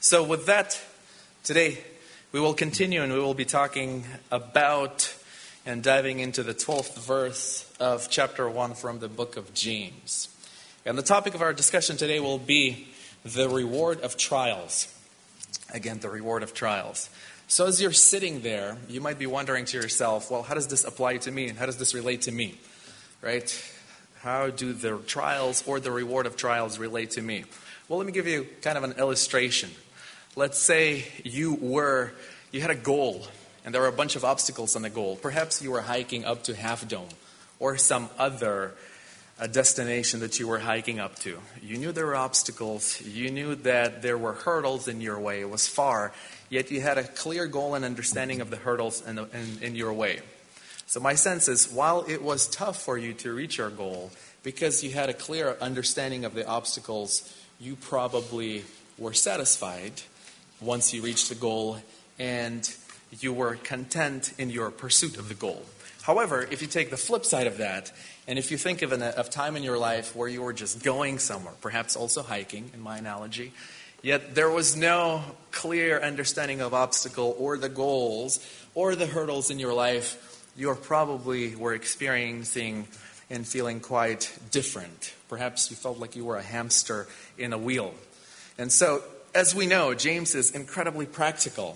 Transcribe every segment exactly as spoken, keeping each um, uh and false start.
So with that, today we will continue and we will be talking about and diving into the twelfth verse of chapter one from the book of James. And the topic of our discussion today will be the reward of trials. Again, the reward of trials. So as you're sitting there, you might be wondering to yourself, well, how does this apply to me and how does this relate to me? Right? How do the trials or the reward of trials relate to me? Well, let me give you kind of an illustration. Let's say you were, you had a goal, and there were a bunch of obstacles on the goal. Perhaps you were hiking up to Half Dome, or some other uh, destination that you were hiking up to. You knew there were obstacles. You knew that there were hurdles in your way. It was far, yet you had a clear goal and understanding of the hurdles in, the, in, in your way. So my sense is, while it was tough for you to reach your goal, because you had a clear understanding of the obstacles, you probably were satisfied once you reached the goal, and you were content in your pursuit of the goal. However, if you take the flip side of that, and if you think of a of time in your life where you were just going somewhere, perhaps also hiking, in my analogy, yet there was no clear understanding of obstacle or the goals or the hurdles in your life, you probably were experiencing and feeling quite different. Perhaps you felt like you were a hamster in a wheel. And so, as we know, James is incredibly practical,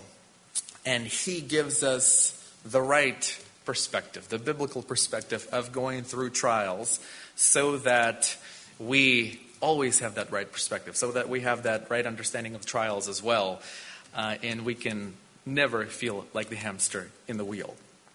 and he gives us the right perspective, the biblical perspective of going through trials, so that we always have that right perspective, so that we have that right understanding of trials as well, uh, and we can never feel like the hamster in the wheel.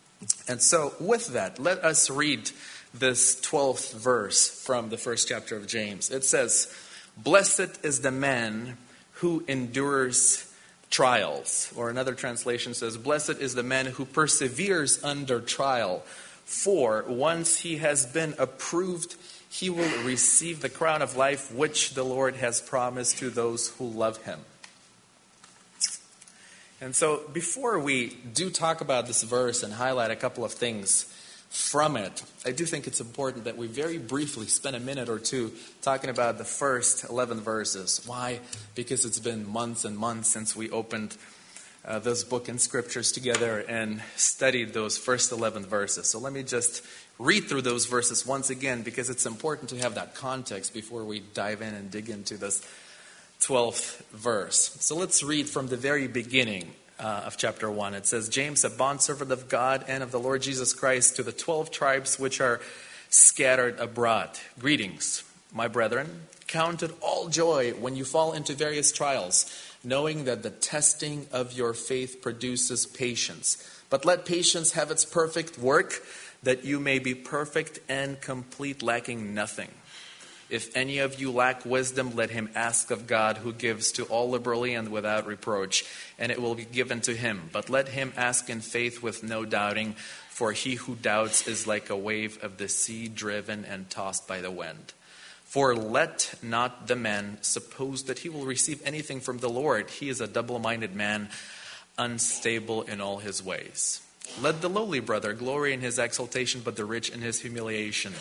And so, with that, let us read this twelfth verse from the first chapter of James. It says, "Blessed is the man who endures trials." Or another translation says, "Blessed is the man who perseveres under trial. For once he has been approved, he will receive the crown of life which the Lord has promised to those who love him." And so before we do talk about this verse and highlight a couple of things from it, I do think it's important that we very briefly spend a minute or two talking about the first eleven verses. Why? Because it's been months and months since we opened uh, this book and scriptures together and studied those first eleven verses. So let me just read through those verses once again, because it's important to have that context before we dive in and dig into this twelfth verse. So let's read from the very beginning Uh, of chapter one. It says, "James, a bondservant of God and of the Lord Jesus Christ, to the twelve tribes which are scattered abroad. Greetings, my brethren. Count it all joy when you fall into various trials, knowing that the testing of your faith produces patience. But let patience have its perfect work, that you may be perfect and complete, lacking nothing. If any of you lack wisdom, let him ask of God, who gives to all liberally and without reproach, and it will be given to him. But let him ask in faith with no doubting, for he who doubts is like a wave of the sea, driven and tossed by the wind. For let not the man suppose that he will receive anything from the Lord. He is a double-minded man, unstable in all his ways. Let the lowly brother glory in his exaltation, but the rich in his humiliation.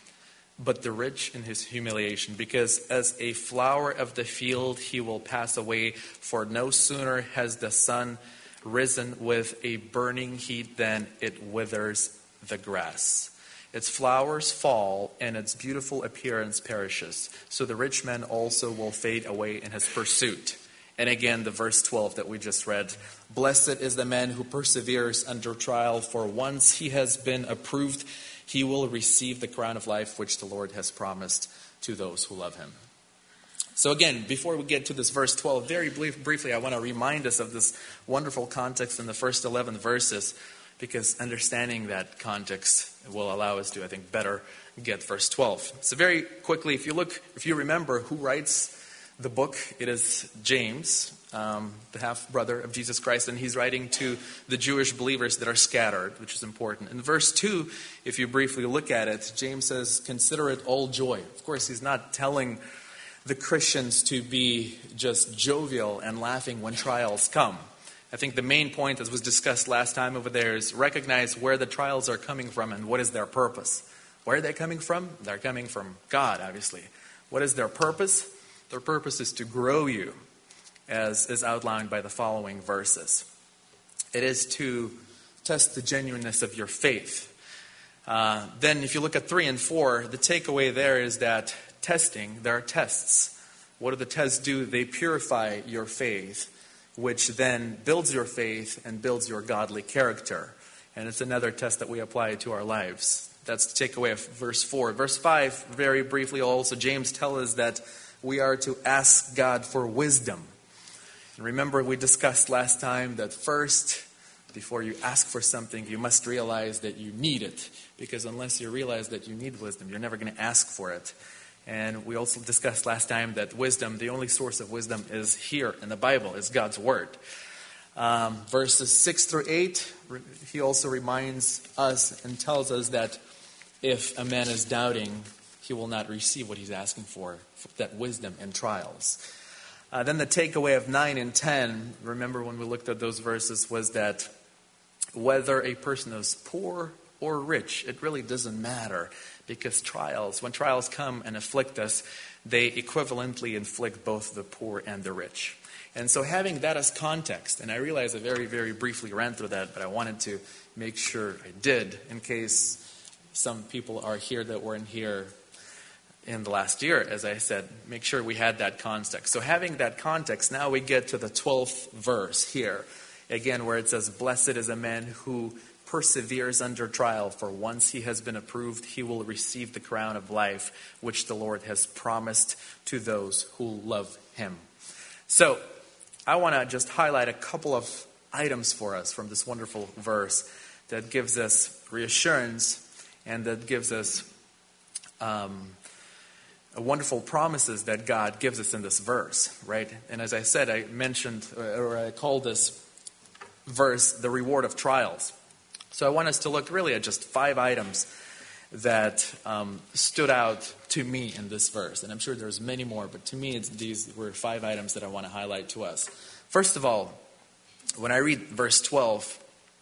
But the rich in his humiliation, because as a flower of the field he will pass away, for no sooner has the sun risen with a burning heat than it withers the grass. Its flowers fall, and its beautiful appearance perishes. So the rich man also will fade away in his pursuit." And again, the verse twelve that we just read, "Blessed is the man who perseveres under trial, for once he has been approved, he will receive the crown of life which the Lord has promised to those who love him." So again, before we get to this verse twelve, very brief, briefly, I want to remind us of this wonderful context in the first eleven verses, because understanding that context will allow us to, I think, better get verse twelve. So very quickly, if you look, if you remember who writes the book, it is James, um, the half-brother of Jesus Christ, and he's writing to the Jewish believers that are scattered, which is important. In verse two, if you briefly look at it, James says, "Consider it all joy." Of course, he's not telling the Christians to be just jovial and laughing when trials come. I think the main point, as was discussed last time over there, is recognize where the trials are coming from and what is their purpose. Where are they coming from? They're coming from God, obviously. What is their purpose? Their purpose is to grow you as is outlined by the following verses. It is to test the genuineness of your faith. Uh, then if you look at three and four, the takeaway there is that testing, there are tests. What do the tests do? They purify your faith, which then builds your faith and builds your godly character. And it's another test that we apply to our lives. That's the takeaway of verse four. Verse five, very briefly also, James tells us that we are to ask God for wisdom. And remember, we discussed last time that first, before you ask for something, you must realize that you need it. Because unless you realize that you need wisdom, you're never going to ask for it. And we also discussed last time that wisdom, the only source of wisdom is here in the Bible, is God's Word. Um, verses six through eight, he also reminds us and tells us that if a man is doubting, he will not receive what he's asking for, that wisdom in trials. Uh, then the takeaway of nine and ten, remember when we looked at those verses, was that whether a person is poor or rich, it really doesn't matter. Because trials, when trials come and afflict us, they equivalently inflict both the poor and the rich. And so having that as context, and I realize I very, very briefly ran through that, but I wanted to make sure I did, in case some people are here that weren't here in the last year, as I said, make sure we had that context. So having that context, now we get to the twelfth verse here, again, where it says, "Blessed is a man who perseveres under trial, for once he has been approved, he will receive the crown of life, which the Lord has promised to those who love him." So, I want to just highlight a couple of items for us from this wonderful verse that gives us reassurance and that gives us um, wonderful promises that God gives us in this verse, right? And as I said, I mentioned, or I called this verse the reward of trials. So I want us to look really at just five items that um, stood out to me in this verse. And I'm sure there's many more, but to me it's, these were five items that I want to highlight to us. First of all, when I read verse twelve,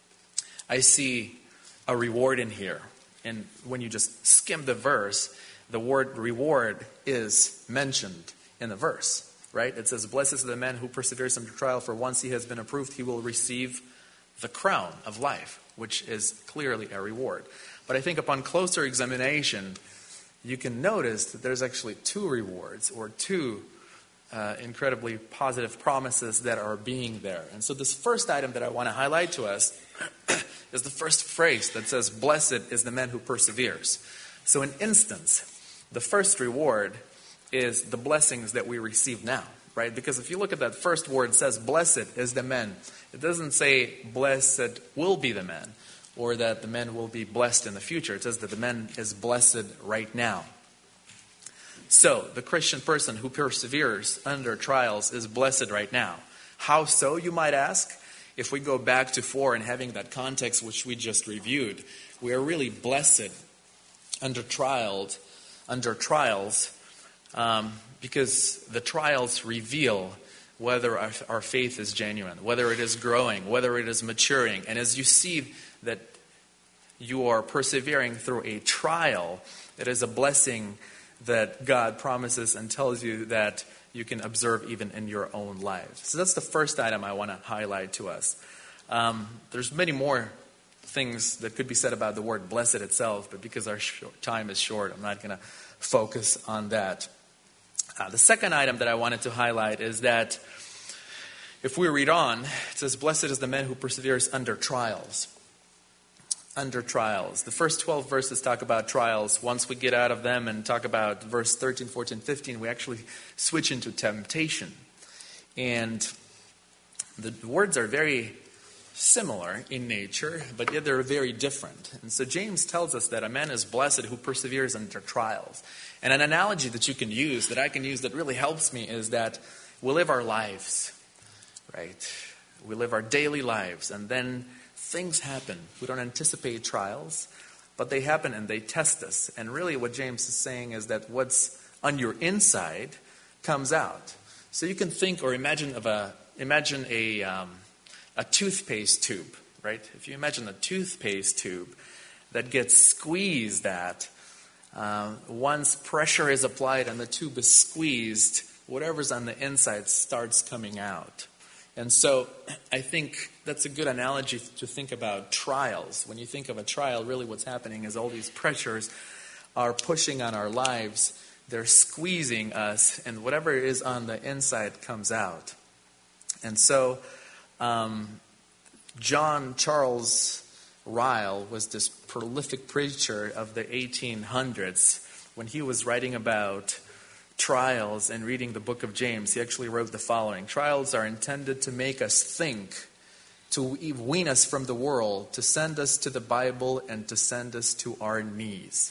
I see a reward in here. And when you just skim the verse, the word reward is mentioned in the verse, right? It says, "Blessed is the man who perseveres under trial, for once he has been approved, he will receive the crown of life," which is clearly a reward. But I think upon closer examination, you can notice that there's actually two rewards, or two uh, incredibly positive promises that are being there. And so this first item that I want to highlight to us is the first phrase that says, "Blessed is the man who perseveres." So in instance, the first reward is the blessings that we receive now, right? Because if you look at that first word, it says, "Blessed is the man." It doesn't say, "Blessed will be the man," or that the man will be blessed in the future. It says that the man is blessed right now. So, the Christian person who perseveres under trials is blessed right now. How so, you might ask? If we go back to four and having that context which we just reviewed, we are really blessed under trials, under trials, um, because the trials reveal whether our, our faith is genuine, whether it is growing, whether it is maturing. And as you see that you are persevering through a trial, it is a blessing that God promises and tells you that you can observe even in your own life. So that's the first item I want to highlight to us. Um, there's many more things that could be said about the word blessed itself, but because our sh- time is short, I'm not going to focus on that. Uh, the second item that I wanted to highlight is that if we read on, it says, "Blessed is the man who perseveres under trials." Under trials. The first twelve verses talk about trials. Once we get out of them and talk about verse thirteen, fourteen, fifteen, we actually switch into temptation. And the words are very similar in nature, but yet they're very different. And so James tells us that a man is blessed who perseveres under trials. And an analogy that you can use, that I can use, that really helps me is that we live our lives, right? We live our daily lives, and then things happen. We don't anticipate trials, but they happen and they test us. And really what James is saying is that what's on your inside comes out. So you can think or imagine of a imagine a um, a toothpaste tube, right? If you imagine a toothpaste tube that gets squeezed at, uh, once pressure is applied and the tube is squeezed, whatever's on the inside starts coming out. And so I think that's a good analogy to think about trials. When you think of a trial, really what's happening is all these pressures are pushing on our lives. They're squeezing us, and whatever is on the inside comes out. And so um, John Charles Ryle was this prolific preacher of the eighteen hundreds. When he was writing about trials and reading the book of James, he actually wrote the following: trials are intended to make us think, to wean us from the world, to send us to the Bible, and to send us to our knees.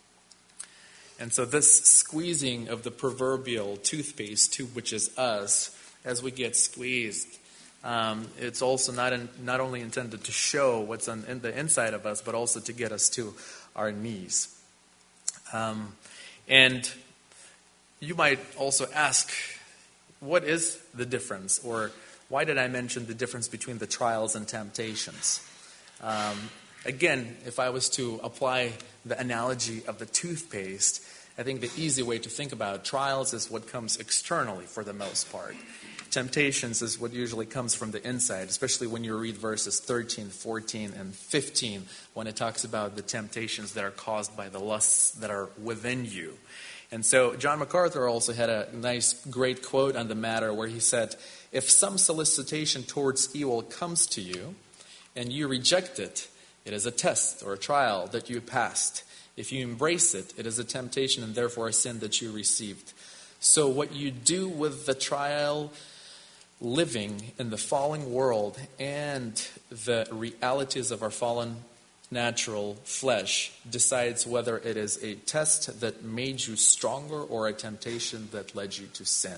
And so this squeezing of the proverbial toothpaste tube, which is us, as we get squeezed, um, it's also not in, not only intended to show what's on in the inside of us, but also to get us to our knees. Um, and you might also ask, what is the difference? Or why did I mention the difference between the trials and temptations? Um, again, if I was to apply the analogy of the toothpaste, I think the easy way to think about trials is what comes externally for the most part. Temptations is what usually comes from the inside, especially when you read verses thirteen, fourteen, and fifteen, when it talks about the temptations that are caused by the lusts that are within you. And so John MacArthur also had a nice, great quote on the matter where he said, if some solicitation towards evil comes to you and you reject it, it is a test or a trial that you passed. If you embrace it, it is a temptation and therefore a sin that you received. So what you do with the trial living in the fallen world and the realities of our fallen natural flesh decides whether it is a test that made you stronger or a temptation that led you to sin.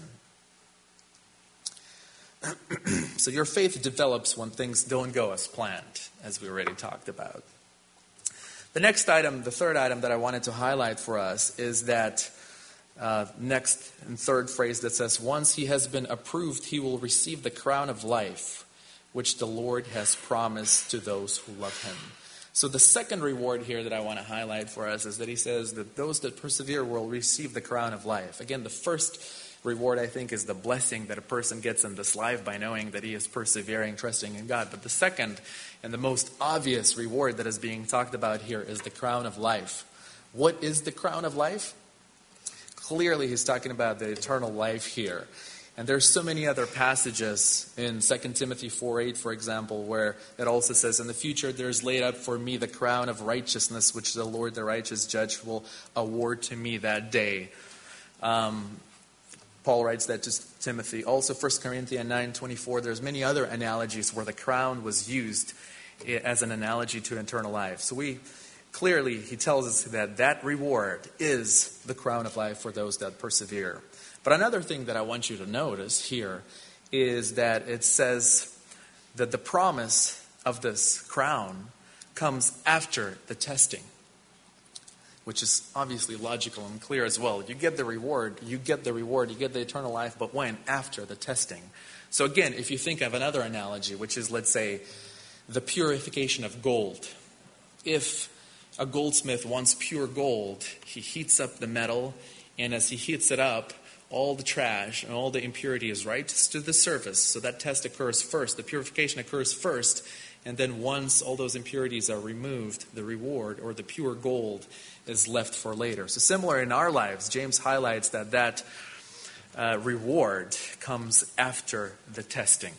So your faith develops when things don't go as planned, as we already talked about. The next item, the third item that I wanted to highlight for us is that uh, next and third phrase that says, once he has been approved, he will receive the crown of life, which the Lord has promised to those who love him. So the second reward here that I want to highlight for us is that he says that those that persevere will receive the crown of life. Again, the first reward, I think, is the blessing that a person gets in this life by knowing that he is persevering, trusting in God. But the second and the most obvious reward that is being talked about here is the crown of life. What is the crown of life? Clearly, he's talking about the eternal life here. And there's so many other passages in Second Timothy four eight, for example, where it also says, in the future there is laid up for me the crown of righteousness, which the Lord, the righteous judge, will award to me that day. Um, Paul writes that to Timothy. Also, First Corinthians nine twenty-four, there's many other analogies where the crown was used as an analogy to eternal life. So we clearly, he tells us that that reward is the crown of life for those that persevere. But another thing that I want you to notice here is that it says that the promise of this crown comes after the testing, which is obviously logical and clear as well. You get the reward, you get the reward, you get the eternal life, but when? After the testing. So again, if you think of another analogy, which is, let's say, the purification of gold. If a goldsmith wants pure gold, he heats up the metal, and as he heats it up, all the trash and all the impurity is right to the surface. So that test occurs first. The purification occurs first. And then once all those impurities are removed, the reward or the pure gold is left for later. So similar in our lives, James highlights that that uh, reward comes after the testing.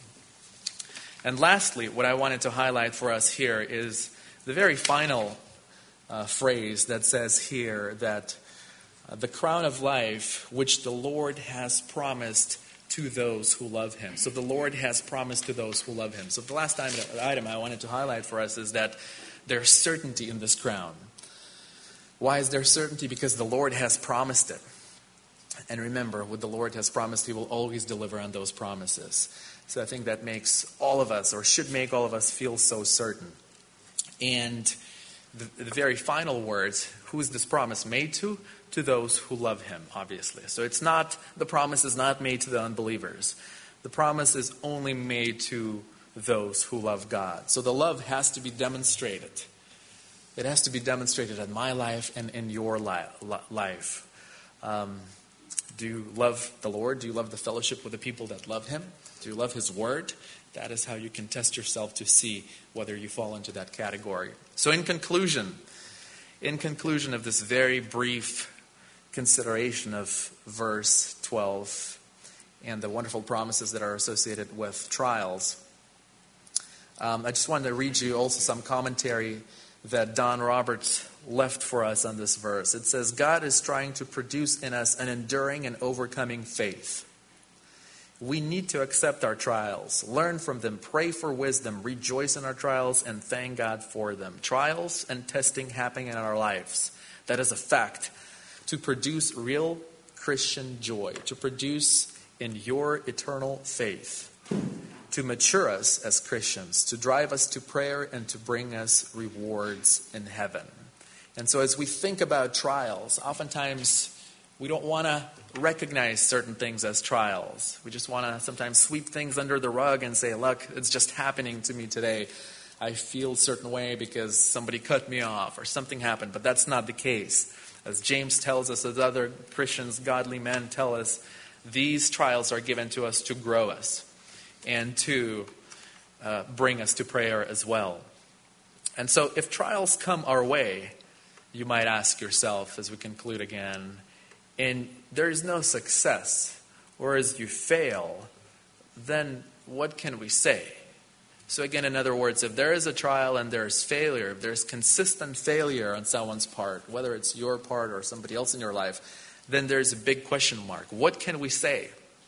And lastly, what I wanted to highlight for us here is the very final uh, phrase that says here that Uh, the crown of life, which the Lord has promised to those who love him. So the Lord has promised to those who love him. So the last item I wanted to highlight for us is that there's certainty in this crown. Why is there certainty? Because the Lord has promised it. And remember, what the Lord has promised, he will always deliver on those promises. So I think that makes all of us, or should make all of us, feel so certain. And the, the very final words, who is this promise made to? To those who love him, obviously. So it's not, the promise is not made to the unbelievers. The promise is only made to those who love God. So the love has to be demonstrated. It has to be demonstrated in my life and in your li- life. Um, Do you love the Lord? Do you love the fellowship with the people that love Him? Do you love His Word? That is how you can test yourself to see whether you fall into that category. So in conclusion, in conclusion of this very brief consideration of verse twelve and the wonderful promises that are associated with trials, um, I just wanted to read you also some commentary that Don Roberts left for us on this verse. It says, God is trying to produce in us an enduring and overcoming faith. We need to accept our trials, learn from them, pray for wisdom, rejoice in our trials, and thank God for them. Trials and testing happening in our lives. That is a fact. To produce real Christian joy, to produce in your eternal faith, to mature us as Christians, to drive us to prayer, and to bring us rewards in heaven. And so as we think about trials, oftentimes we don't want to recognize certain things as trials. We just want to sometimes sweep things under the rug and say, look, it's just happening to me today. I feel a certain way because somebody cut me off or something happened. But that's not the case. As James tells us, as other Christians, godly men tell us, these trials are given to us to grow us and to uh, bring us to prayer as well. And so if trials come our way, you might ask yourself as we conclude again, and there is no success, or as you fail, then what can we say? So again, in other words, if there is a trial and there's failure, if there's consistent failure on someone's part, whether it's your part or somebody else in your life, then there's a big question mark. What can we say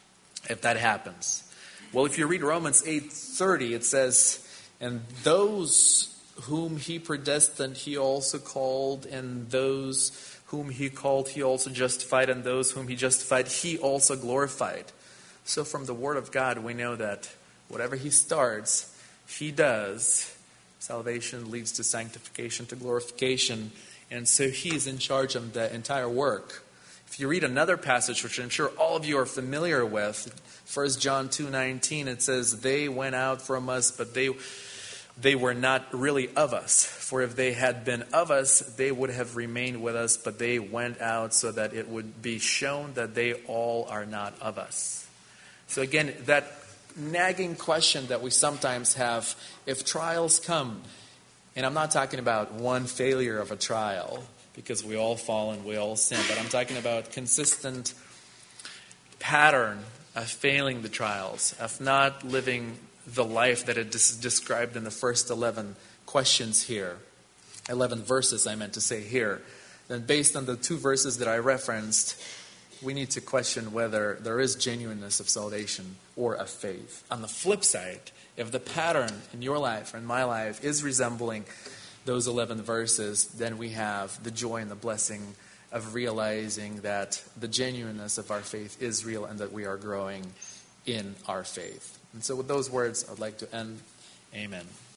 if that happens? Well, if you read Romans eight thirty, it says, and those whom he predestined, he also called, and those whom he called, he also justified, and those whom he justified, he also glorified. So from the Word of God, we know that whatever he starts, he does. Salvation leads to sanctification, to glorification, and so he is in charge of the entire work. If you read another passage, which I'm sure all of you are familiar with, First John two nineteen, it says, they went out from us, but they they were not really of us. For if they had been of us, they would have remained with us, but they went out so that it would be shown that they all are not of us. So again, that nagging question that we sometimes have, if trials come, and I'm not talking about one failure of a trial, because we all fall and we all sin, but I'm talking about consistent pattern of failing the trials, of not living the life that it is described in the first eleven questions here, eleven verses I meant to say here. Then based on the two verses that I referenced, we need to question whether there is genuineness of salvation or of faith. On the flip side, if the pattern in your life or in my life is resembling those eleven verses, then we have the joy and the blessing of realizing that the genuineness of our faith is real and that we are growing in our faith. And so with those words, I'd like to end. Amen.